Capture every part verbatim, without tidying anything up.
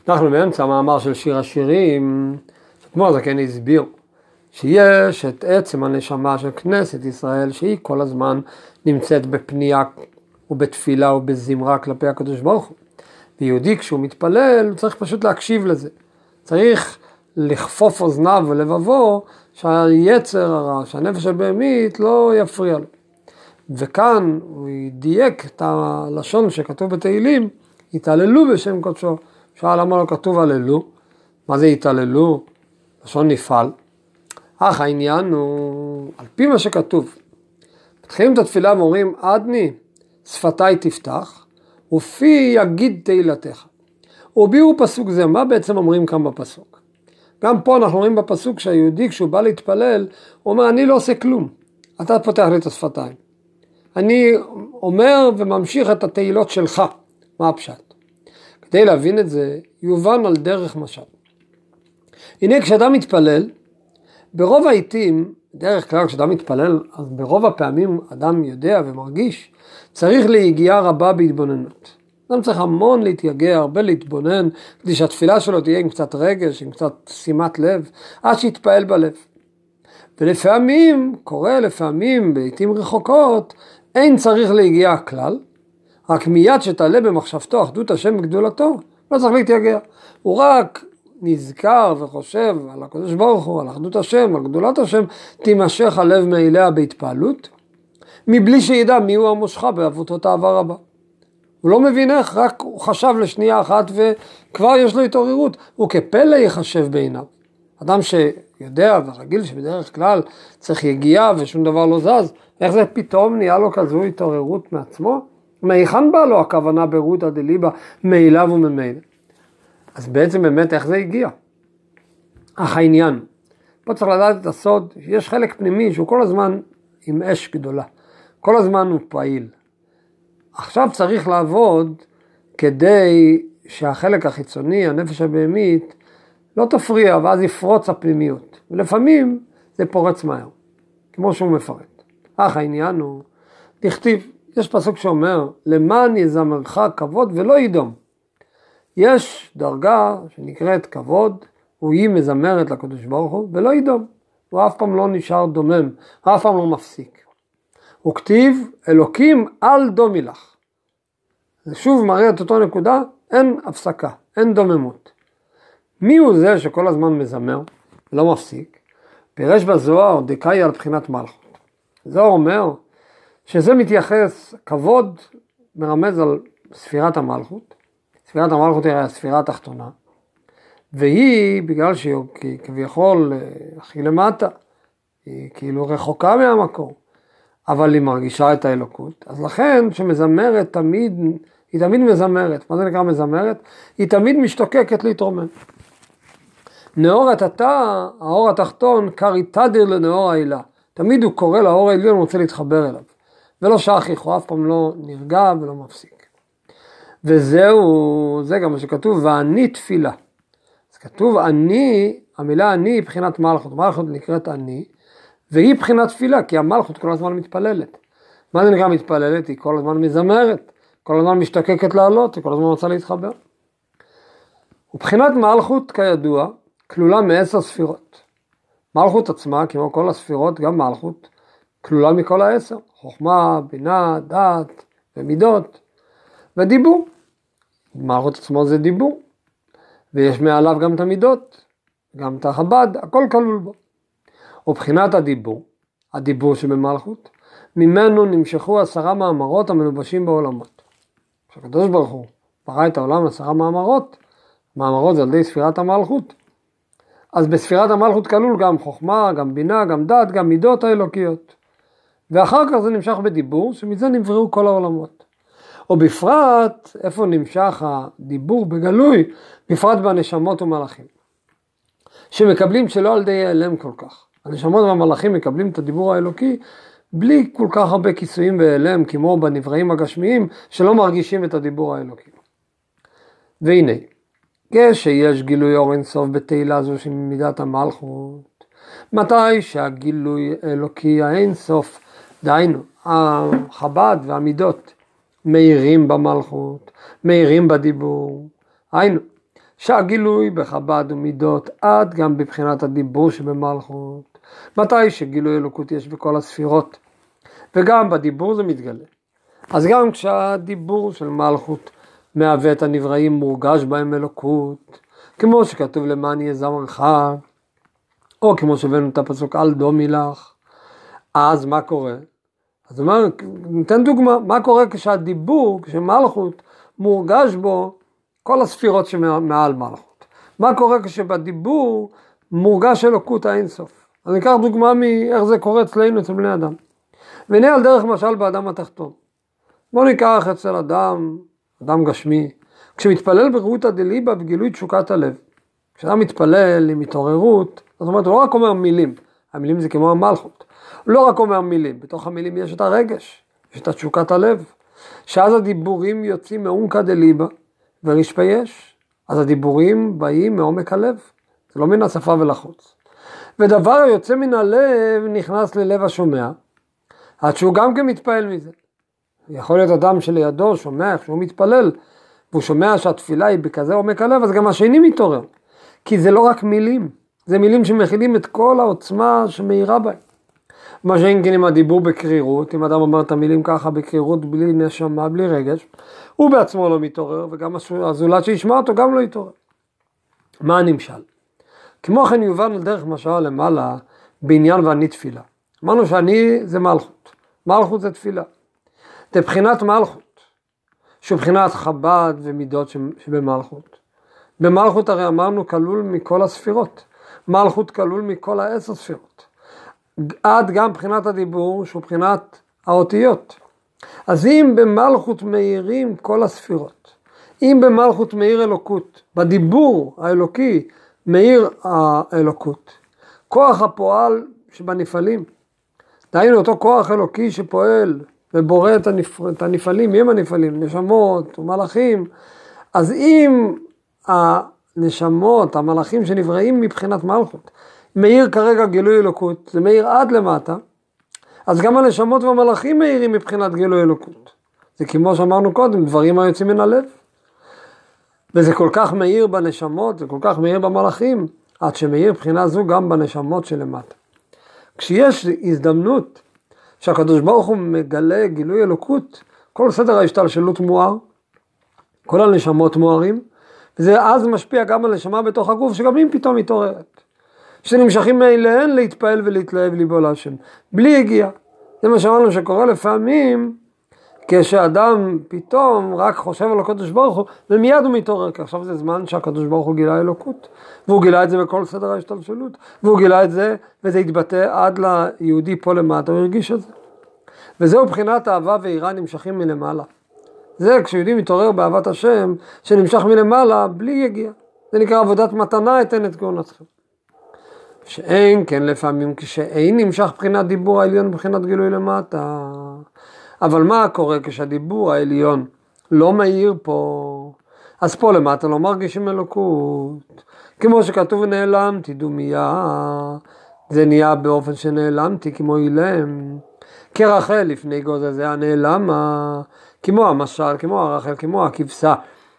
אנחנו באמצע המאמר של שיר השירים, כמו זה כן הסביר, שיש את עצם הנשמה של כנסת ישראל, שהיא כל הזמן נמצאת בפנייה ובתפילה ובזמרה כלפי הקדוש ברוך הוא. ויהודי כשהוא מתפלל, צריך פשוט להקשיב לזה. צריך לכפוף אוזניו ולבבו, שהיצר הרע, שהנפש הבהמית לא יפריע לו. וכאן הוא דייק את הלשון שכתוב בתהילים, התעללו בשם קודשו. שאל למה לא כתוב הללו? מה זה התעללו? לשון נפעל. אך העניין הוא, על פי מה שכתוב, מתחילים את התפילה ואומרים, עדני, שפתיי תפתח, ופי יגיד תהילתך. וביאו פסוק זה, מה בעצם אומרים כאן בפסוק? גם פה אנחנו רואים בפסוק שהיהודי כשהוא בא להתפלל, הוא אומר, אני לא עושה כלום, אתה פותח לי את השפתיים. אני אומר וממשיך את התהילות שלך. מה הפשט? כדי להבין את זה, יובן על דרך משל. הנה כשאדם מתפלל, ברוב העיתים, דרך כלל כשאדם מתפלל, אז ברוב הפעמים אדם יודע ומרגיש, צריך להיגיעה רבה בהתבוננות. אדם צריך המון להתייגע, הרבה להתבונן, כדי שהתפילה שלו תהיה עם קצת רגש, עם קצת שימת לב, עד שיתפעל בלב. ולפעמים, קורה לפעמים, בעיתים רחוקות, אין צריך להיגיע כלל, רק מיד שתעלה במחשבתו אחדות השם בגדולתו, לא צריך להתייגע. הוא רק נזכר וחושב על הקדוש ברוך הוא, על אחדות השם, על גדולת השם, תימשך הלב מאליה בהתפעלות, מבלי שידע מי הוא המושכה בעבותות העבר הבא. הוא לא מבין איך, רק הוא חשב לשנייה אחת וכבר יש לו התעוררות, הוא כפלא יחשב בעיניו. אדם שיודע ורגיל שבדרך כלל צריך יגיעה ושום דבר לא זז, איך זה פתאום נהיה לו כזו התעוררות מעצמו? מהיכן בא לו הכוונה ברותא דליבא מאליו וממילא? אז בעצם באמת איך זה הגיע? אך העניין, פה צריך לדעת את הסוד, יש חלק פנימי שהוא כל הזמן עם אש גדולה, כל הזמן הוא פעיל. עכשיו צריך לעבוד כדי שהחלק החיצוני, הנפש הבהמית, לא תפריע ואז יפרוץ הפנימיות. ולפעמים זה פורץ מהר, כמו שהוא מפרט. אך העניין הוא, תכתיב, יש פסוק שאומר, למען יזמרך כבוד ולא ידום. יש דרגה שנקראת כבוד, והיא מזמרת לקדוש ברוך הוא, ולא ידום. הוא אף פעם לא נשאר דומם, אף פעם לא מפסיק. הוא כתיב, אלוקים אל דומי לך. זה שוב מראה את אותו נקודה, אין הפסקה, אין דוממות. מי הוא זה שכל הזמן מזמר, לא מפסיק? פירש בזוהר, דקאי על בחינת מלכות. זוהר אומר, שזה מתייחס, כבוד מרמז על ספירת המלכות, ספירת המלכות היא הספירה התחתונה, והיא, בגלל שהיא כביכול הכי למטה, היא כאילו רחוקה מהמקור, אבל היא מרגישה את האלוקות, אז לכן שמזמרת תמיד, היא תמיד מזמרת, מה זה נקרא מזמרת? היא תמיד משתוקקת להתרומם. נאור התתה, האור התחתון, קרי תדיר לנאור העילה, תמיד הוא קורא לאור העליון, הוא רוצה להתחבר אליו, ולא שכיח, הוא אף פעם לא נרגע ולא מפסיק. וזהו, זה גם מה שכתוב, ואני תפילה. אז כתוב אני, המילה אני היא בחינת מלכות, מלכות נקראת אני, והיא בחינת תפילה, כי המלכות כל הזמן מתפללת. מה זה נקרא מתפללת? היא כל הזמן מזמרת, כל הזמן משתקקת לעלות, היא כל הזמן רוצה להתחבר. ובחינת מלכות כידוע, כלולה מעשר ספירות. מלכות עצמה, כמו כל הספירות, גם מלכות, כלולה מכל העשר. חוכמה, בינה, דעת ומידות ודיבור. מלכות עצמו זה דיבור. ויש מעליו גם את המידות, גם את החב"ד, הכל כלול בו. ובחינת הדיבור, הדיבור שבמלכות, ממנו נמשכו עשרה מאמרות המלובשים בעולמות. כשהקדוש ברוך הוא ברא את העולם עשרה מאמרות, מאמרות זה על ידי ספירת המלכות. אז בספירת המלכות כלול גם חוכמה, גם בינה, גם דעת, גם מידות האלוקיות. ואחר כך זה נמשך בדיבור, שמזה נבראו כל העולמות. או בפרט, איפה נמשך הדיבור בגלוי? בפרט בנשמות ומלאכים. שמקבלים שלא על ידי העלם כל כך. הנשמות והמלאכים מקבלים את הדיבור האלוקי, בלי כל כך הרבה כיסויים והעלם, כמו בנבראים הגשמיים, שלא מרגישים את הדיבור האלוקי. והנה, כשיש גילוי אור אינסוף בתהילה זו של מידת המלכות, מתי שהגילוי האלוקי האינסוף, דהיינו, החב"ד והמידות, מאירים במלכות, מאירים בדיבור, היינו, שהגילוי בחב"ד ומידות עד גם בבחינת הדיבור שבמלכות. מתי שגילוי אלוקות יש בכל הספירות, וגם בדיבור זה מתגלה. אז גם כשהדיבור של מלכות מהווה את הנבראים מורגש בהם אלוקות, כמו שכתוב למען יהיה זמרך, או כמו שהבאנו את הפסוק על דומי לך, אז מה קורה? אז אומר, ניתן דוגמה, מה קורה כשהדיבור, כשמלכות מורגש בו כל הספירות שמעל מלכות? מה קורה כשבדיבור מורגש אלוקות האינסוף? אז ניקח דוגמה מאיך זה קורה אצלנו, אצל בני אדם. והנה על דרך משל באדם התחתון. בוא ניקח אצל אדם, אדם גשמי, כשמתפלל ברעותא דליבא בגילוי תשוקת הלב. כשאדם מתפלל עם התעוררות, זאת אומרת, הוא לא רק אומר מילים, המילים זה כמו המלכות. הוא לא רק אומר מילים, בתוך המילים יש את הרגש, יש את תשוקת הלב, שאז הדיבורים יוצאים מעומקא דליבא ורשפי יש. אז הדיבורים באים מעומק הלב, זה לא מן השפה ולחוץ. ודבר היוצא מן הלב נכנס ללב השומע, עד שהוא גם כן מתפעל מזה. יכול להיות אדם שלידו שומע שהוא מתפלל, והוא שומע שהתפילה היא בכזה עומק הלב, אז גם השני מתעורר. כי זה לא רק מילים, זה מילים שמכילים את כל העוצמה שמאירה בהם. מה שאין כן עם הדיבור בקרירות, אם אדם אומר את המילים ככה בקרירות, בלי נשמה, בלי רגש, הוא בעצמו לא מתעורר, וגם הזולת שישמע אותו גם לא יתעורר. מה הנמשל? כמו כן יובן על דרך משל למעלה, בעניין ואני תפילה. אמרנו שאני זה מלכות, מלכות זה תפילה. זה בחינת מלכות, שבחינת חב"ד ומידות שבמלכות. במלכות הרי אמרנו כלול מכל הספירות, מלכות כלול מכל העשר ספירות. עד גם בחינת הדיבור שהוא בחינת האותיות. אז אם במלכות מאירים כל הספירות, אם במלכות מאיר אלוקות, בדיבור האלוקי מאיר האלוקות, כוח הפועל שבנפעלים, דהיינו אותו כוח אלוקי שפועל ובורא את, הנפ... את הנפעלים, מי הם הנפעלים? נשמות ומלאכים. אז אם הנשמות, המלאכים שנבראים מבחינת מלכות, מאיר כרגע גילוי אלוקות, זה מאיר עד למטה, אז גם הנשמות והמלאכים מאירים מבחינת גילוי אלוקות. זה כמו שאמרנו קודם, דברים היוצאים מן הלב. וזה כל כך מאיר בנשמות, זה כל כך מאיר במלאכים, עד שמאיר בחינה זו גם בנשמות שלמטה. כשיש הזדמנות שהקדוש ברוך הוא מגלה גילוי אלוקות, כל סדר ההשתלשלות מואר, כל הנשמות מוארים, וזה אז משפיע גם על נשמה בתוך הגוף, שגם אם פתאום מתעוררת. שנמשכים מאליהן להתפעל ולהתלהב ליבו להשם, בלי הגיע. זה מה שאמרנו שקורה לפעמים, כשאדם פתאום רק חושב על הקדוש ברוך הוא, ומיד הוא מתעורר, כי עכשיו זה זמן שהקדוש ברוך הוא גילה אלוקות, והוא גילה את זה בכל סדר ההשתלשלות, והוא גילה את זה, וזה התבטא עד ליהודי פה למטה, הוא הרגיש את זה. וזהו בחינת אהבה ויראה נמשכים מלמעלה. זה כשיהודי מתעורר באהבת השם, שנמשך מלמעלה בלי יגיע. זה נקרא עבודת מתנה אתן את כהונתכם. שאין כן לפעמים כשאין נמשך בחינת דיבור העליון בחינת גילוי למטה. אבל מה קורה כשהדיבור העליון לא מאיר פה? אז פה למטה לא מרגישים אלוקות. כמו שכתוב נעלמתי דומיה, זה נהיה באופן שנעלמתי כמו אילם. כרחל לפני גוזזיה נעלמה, כמו המשל, כמו הרחל, כמו הכבשה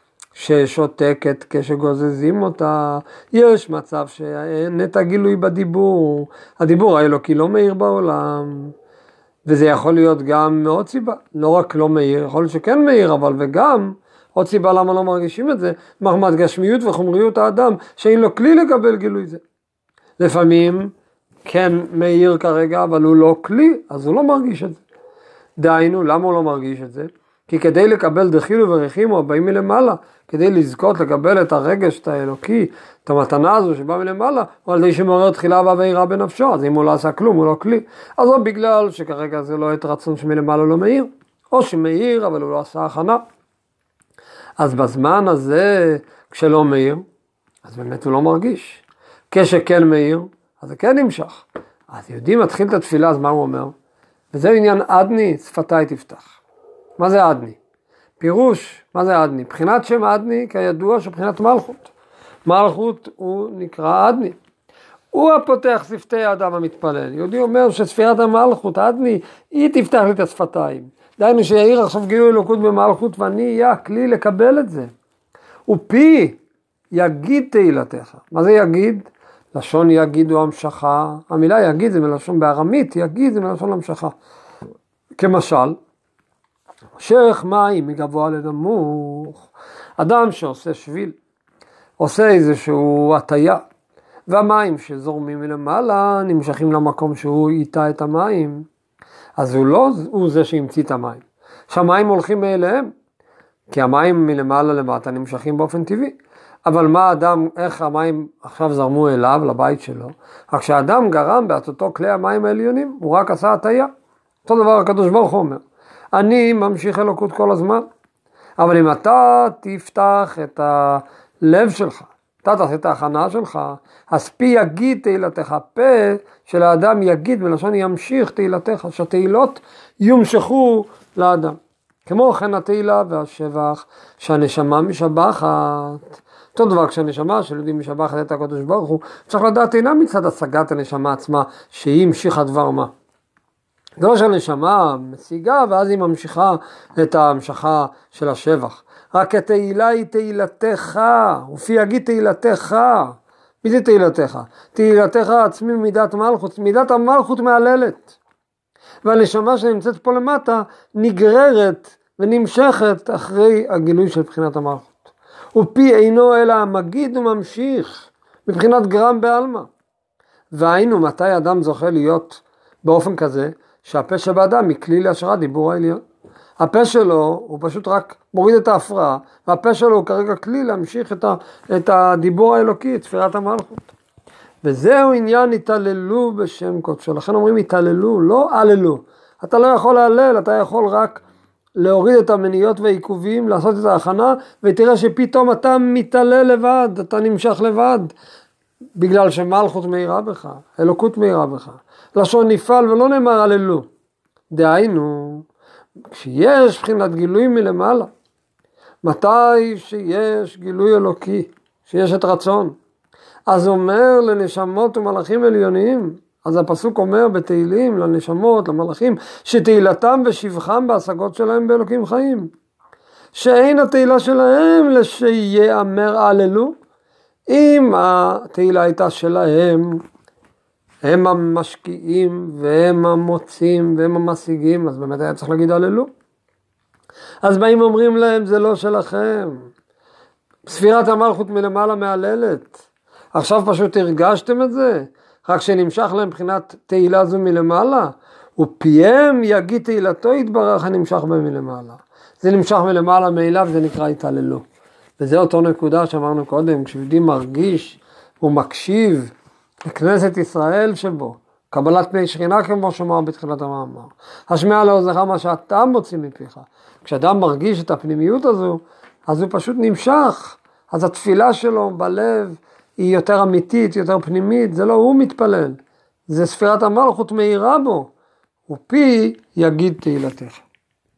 ששותקת כשגוזזים אותה. יש מצב שאין את הגילוי בדיבור, הדיבור האלוקי לא מאיר בעולם, וזה יכול להיות גם מאוד סיבה, לא רק לא מאיר, יכול להיות שכן מאיר, אבל וגם עוד סיבה למה לא מרגישים את זה, מחמת גשמיות וחומריות האדם, שאין לו כלי לקבל גילוי זה. לפעמים כן מאיר כרגע, אבל הוא לא כלי, אז הוא לא מרגיש את זה. דהיינו, למה הוא לא מרגיש את זה? כי כדי לקבל דחילו ורחימו הבאים מלמעלה, כדי לזכות לקבל את הרגש, את האלוקי, את המתנה הזו שבאה מלמעלה, הוא על די שמעורר תחילה והבהירה בנפשו, אז אם הוא לא עשה כלום, הוא לא כלי. אז לא בגלל שכרגע זה לא את רצון שמלמעלה לא מאיר, או שמאיר אבל הוא לא עשה הכנה. אז בזמן הזה, כשלא מאיר, אז באמת הוא לא מרגיש. כשכן מאיר, אז זה כן נמשך. אז יהודי מתחיל את התפילה, אז מה הוא אומר? וזה עניין עדני, שפתיי תפתח. מה זה עדני? פירוש, מה זה עדני? בחינת שם עדני, כידוע שבחינת מלכות. מלכות הוא נקרא עדני. הוא הפותח שפתי האדם המתפלל. יהודי אומר שספירת המלכות, עדני, היא תפתח לי את השפתיים. דיינו שיעיר עכשיו גילוי אלוקות במלכות, ואני אהיה הכלי לקבל את זה. ופי יגיד תהילתך. מה זה יגיד? לשון יגיד הוא המשכה. המילה יגיד זה מלשון בארמית, יגיד זה מלשון המשכה. כמשל, שייך מים מגבוה לנמוך. אדם שעושה שביל, עושה איזשהו הטיה, והמים שזורמים מלמעלה נמשכים למקום שהוא איתה את המים, אז הוא לא הוא זה שהמציא את המים. שהמים הולכים מאליהם, כי המים מלמעלה למטה נמשכים באופן טבעי. אבל מה האדם, איך המים עכשיו זרמו אליו, לבית שלו? רק שהאדם גרם בעצותו כלי המים העליונים, הוא רק עשה הטיה. אותו דבר הקדוש ברוך הוא אומר, אני ממשיך אלוקות כל הזמן, אבל אם אתה תפתח את הלב שלך, אתה תעשה את ההכנה שלך, אז פי יגיד תהילתך, פה של האדם יגיד, מלשון ימשיך תהילתך, שהתהילות יומשכו לאדם. כמו כן התהילה והשבח שהנשמה משבחת. אותו דבר כשהנשמה של יהודים משבחת את הקדוש ברוך הוא, צריך לדעת אינה מצד השגת הנשמה עצמה, שהיא המשיכה דבר מה. זה לא שהנשמה משיגה ואז היא ממשיכה את ההמשכה של השבח. רק התהילה היא תהילתך, ופי יגיד תהילתך. מי זה תהילתך? תהילתך עצמי מידת מלכות, מידת המלכות מעללת. והנשמה שנמצאת פה למטה נגררת ונמשכת אחרי הגילוי של בחינת המלכות. ופי אינו אלא המגיד וממשיך מבחינת גרם בעלמא. והיינו מתי אדם זוכה להיות באופן כזה שהפה שבאדם מכלי להשראת דיבור העליון. הפה שלו הוא פשוט רק מוריד את ההפרעה, והפה שלו הוא כרגע כלי להמשיך את, ה, את הדיבור האלוקי, את תפירת המלכות. וזהו עניין התעללו בשם קודשו. לכן אומרים התעללו, לא עללו. אתה לא יכול להלל, אתה יכול רק להוריד את המניות והעיכובים, לעשות את ההכנה, ותראה שפתאום אתה מתעלל לבד, אתה נמשך לבד, בגלל שמלכות מהירה בך, אלוקות מהירה בך. לשון נפעל ולא נאמר עללו. דהיינו, כשיש בחינת גילוי מלמעלה, מתי שיש גילוי אלוקי, שיש את רצון, אז אומר לנשמות ומלאכים עליוניים, אז הפסוק אומר בתהילים לנשמות, למלאכים, שתהילתם ושבחם בהשגות שלהם באלוקים חיים. שאין התהילה שלהם לשיאמר עללו, אם התהילה הייתה שלהם, הם המשקיעים והם המוצאים והם המשיגים, אז באמת היה צריך להגיד עללו. אז באים אומרים להם זה לא שלכם, ספירת המלכות מלמעלה מעללת, עכשיו פשוט הרגשתם את זה, רק שנמשך להם מבחינת תהילה זו מלמעלה, ופיהם יגיד תהילתו יתברך הנמשך בהם מלמעלה. זה נמשך מלמעלה מאליו, זה נקרא התעללו. וזה אותו נקודה שאמרנו קודם, כשיהודי מרגיש ומקשיב לכנסת ישראל שבו, קבלת פני שכינה כמו שאמר בתחילת המאמר, השמיע לאוזנך מה שאתה מוציא מפיך. כשאדם מרגיש את הפנימיות הזו, אז הוא פשוט נמשך, אז התפילה שלו בלב היא יותר אמיתית, יותר פנימית, זה לא הוא מתפלל, זה ספירת המלכות מהירה בו, ופי יגיד תהילתך.